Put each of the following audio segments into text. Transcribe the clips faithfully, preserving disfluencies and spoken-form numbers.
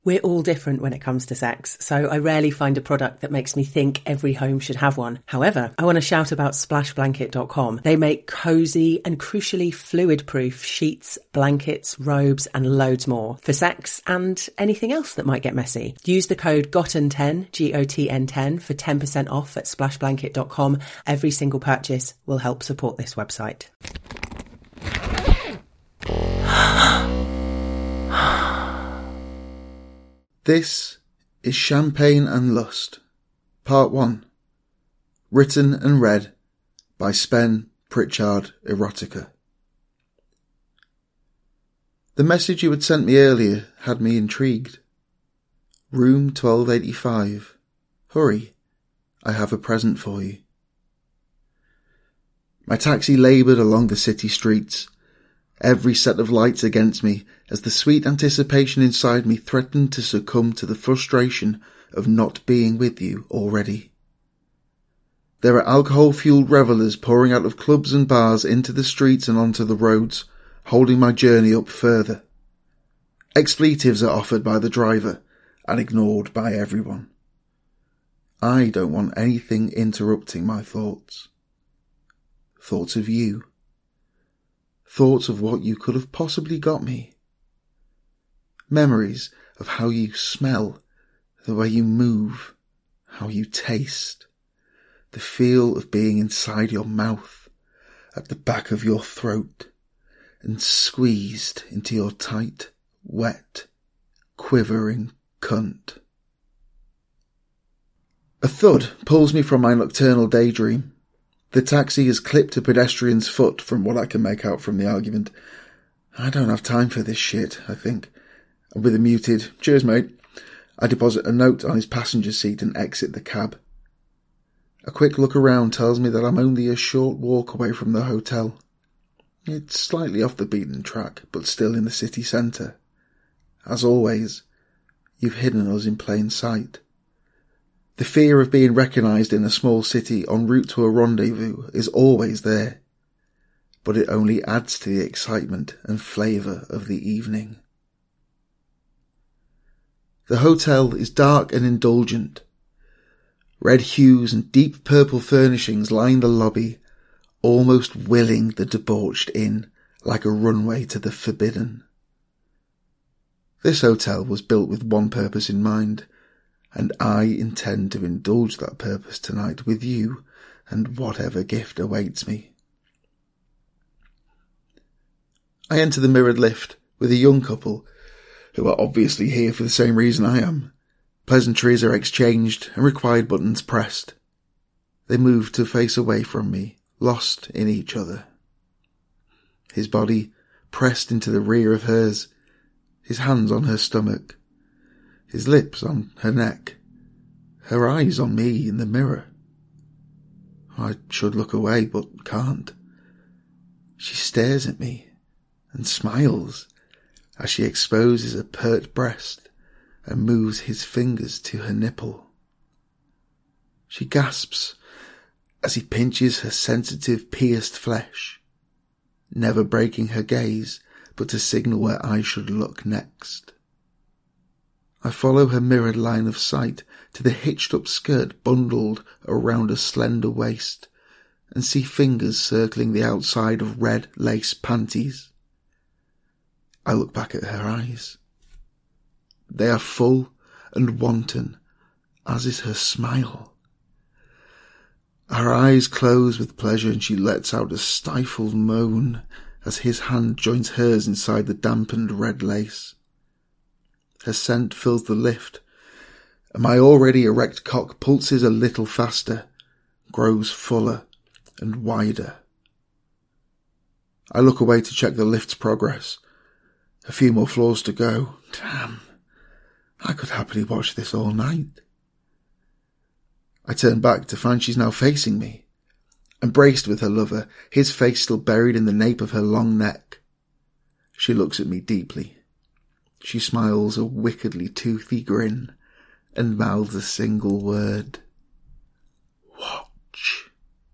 We're all different when it comes to sex, so I rarely find a product that makes me think every home should have one. However, I want to shout about splash blanket dot com. They make cosy and crucially fluid-proof sheets, blankets, robes and loads more for sex and anything else that might get messy. Use the code G O T N ten, G O T N ten, for ten percent off at splash blanket dot com. Every single purchase will help support this website. This is Champagne and Lust, Part one, written and read by Spen Pritchard Erotica. The message you had sent me earlier had me intrigued. Room twelve eighty-five. Hurry, I have a present for you. My taxi laboured along the city streets, every set of lights against me, as the sweet anticipation inside me threatened to succumb to the frustration of not being with you already. There are alcohol-fueled revellers pouring out of clubs and bars into the streets and onto the roads, holding my journey up further. Expletives are offered by the driver and ignored by everyone. I don't want anything interrupting my thoughts. Thoughts of you. Thoughts of what you could have possibly got me. Memories of how you smell, the way you move, how you taste, the feel of being inside your mouth, at the back of your throat, and squeezed into your tight, wet, quivering cunt. A thud pulls me from my nocturnal daydream. The taxi has clipped a pedestrian's foot from what I can make out from the argument. I don't have time for this shit, I think. And with a muted, cheers mate, I deposit a note on his passenger seat and exit the cab. A quick look around tells me that I'm only a short walk away from the hotel. It's slightly off the beaten track, but still in the city centre. As always, you've hidden us in plain sight. The fear of being recognised in a small city en route to a rendezvous is always there, but it only adds to the excitement and flavour of the evening. The hotel is dark and indulgent. Red hues and deep purple furnishings line the lobby, almost willing the debauched in like a runway to the forbidden. This hotel was built with one purpose in mind, and I intend to indulge that purpose tonight with you and whatever gift awaits me. I enter the mirrored lift with a young couple who are obviously here for the same reason I am. Pleasantries are exchanged and required buttons pressed. They move to face away from me, lost in each other. His body pressed into the rear of hers, his hands on her stomach, his lips on her neck, her eyes on me in the mirror. I should look away, but can't. She stares at me and smiles as she exposes a pert breast and moves his fingers to her nipple. She gasps as he pinches her sensitive, pierced flesh, never breaking her gaze, but to signal where I should look next. I follow her mirrored line of sight to the hitched-up skirt bundled around a slender waist and see fingers circling the outside of red lace panties. I look back at her eyes. They are full and wanton, as is her smile. Her eyes close with pleasure and she lets out a stifled moan as his hand joins hers inside the dampened red lace. Her scent fills the lift, and my already erect cock pulses a little faster, grows fuller and wider. I look away to check the lift's progress. A few more floors to go. Damn, I could happily watch this all night. I turn back to find she's now facing me, embraced with her lover, his face still buried in the nape of her long neck. She looks at me deeply. She smiles a wickedly toothy grin and mouths a single word. Watch.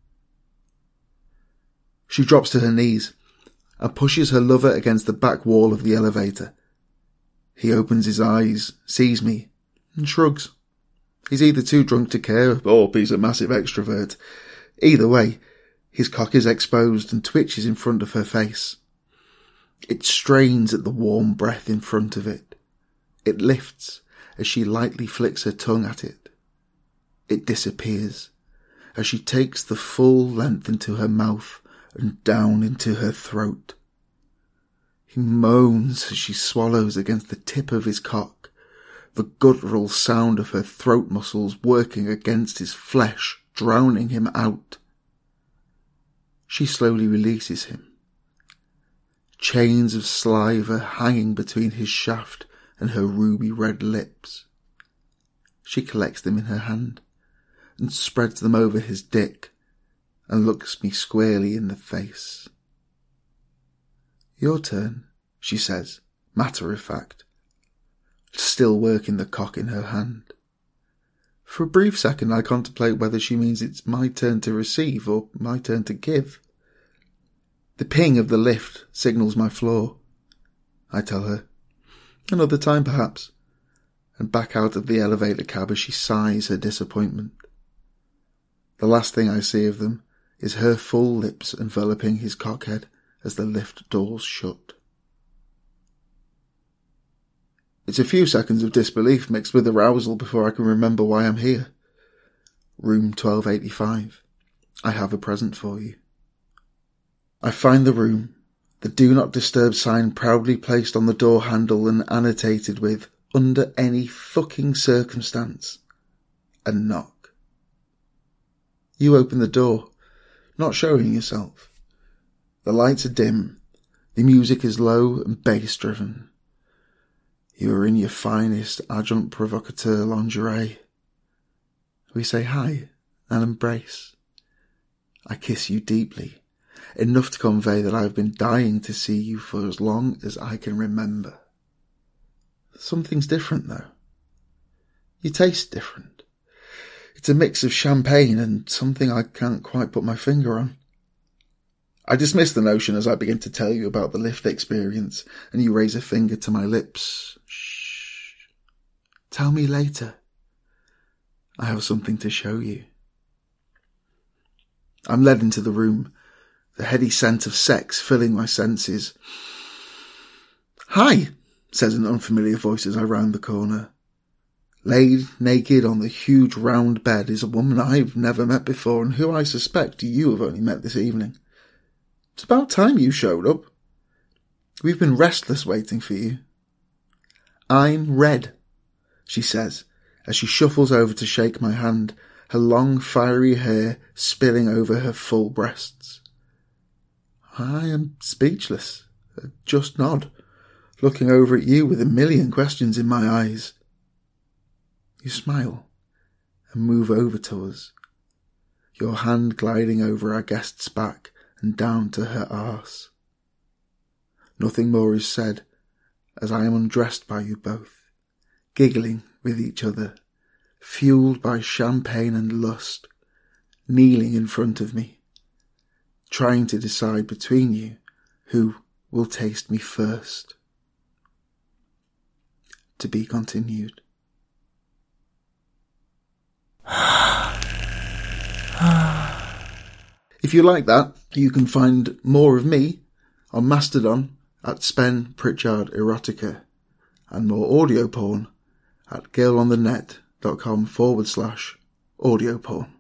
She drops to her knees and pushes her lover against the back wall of the elevator. He opens his eyes, sees me, and shrugs. He's either too drunk to care, or he's a massive extrovert. Either way, his cock is exposed and twitches in front of her face. It strains at the warm breath in front of it. It lifts as she lightly flicks her tongue at it. It disappears as she takes the full length into her mouth and down into her throat. He moans as she swallows against the tip of his cock, the guttural sound of her throat muscles working against his flesh, drowning him out. She slowly releases him. Chains of saliva hanging between his shaft and her ruby red lips. She collects them in her hand and spreads them over his dick and looks me squarely in the face. Your turn, she says, matter of fact, still working the cock in her hand. For a brief second I contemplate whether she means it's my turn to receive or my turn to give. The ping of the lift signals my floor. I tell her, another time perhaps, and back out of the elevator cab as she sighs her disappointment. The last thing I see of them is her full lips enveloping his cockhead as the lift doors shut. It's a few seconds of disbelief mixed with arousal before I can remember why I'm here. Room twelve eighty-five. I have a present for you. I find the room, the do not disturb sign proudly placed on the door handle and annotated with, under any fucking circumstance, a knock. You open the door, not showing yourself. The lights are dim, the music is low and bass driven. You are in your finest adjunct provocateur lingerie. We say hi and embrace. I kiss you deeply, enough to convey that I have been dying to see you for as long as I can remember. Something's different though. You taste different. It's a mix of champagne and something I can't quite put my finger on. I dismiss the notion as I begin to tell you about the lift experience, and you raise a finger to my lips. Shh. Tell me later. I have something to show you. I'm led into the room, the heady scent of sex filling my senses. Hi, says an unfamiliar voice as I round the corner. Laid naked on the huge round bed is a woman I've never met before and who I suspect you have only met this evening. It's about time you showed up. We've been restless waiting for you. I'm Red, she says, as she shuffles over to shake my hand, her long fiery hair spilling over her full breasts. I am speechless, just nod, looking over at you with a million questions in my eyes. You smile and move over to us, your hand gliding over our guest's back and down to her arse. Nothing more is said as I am undressed by you both, giggling with each other, fueled by champagne and lust, kneeling in front of me, trying to decide between you who will taste me first. To be continued. If you like that, you can find more of me on Mastodon at Spen Pritchard Erotica and more audio porn at girlonthenet.com forward slash audio porn.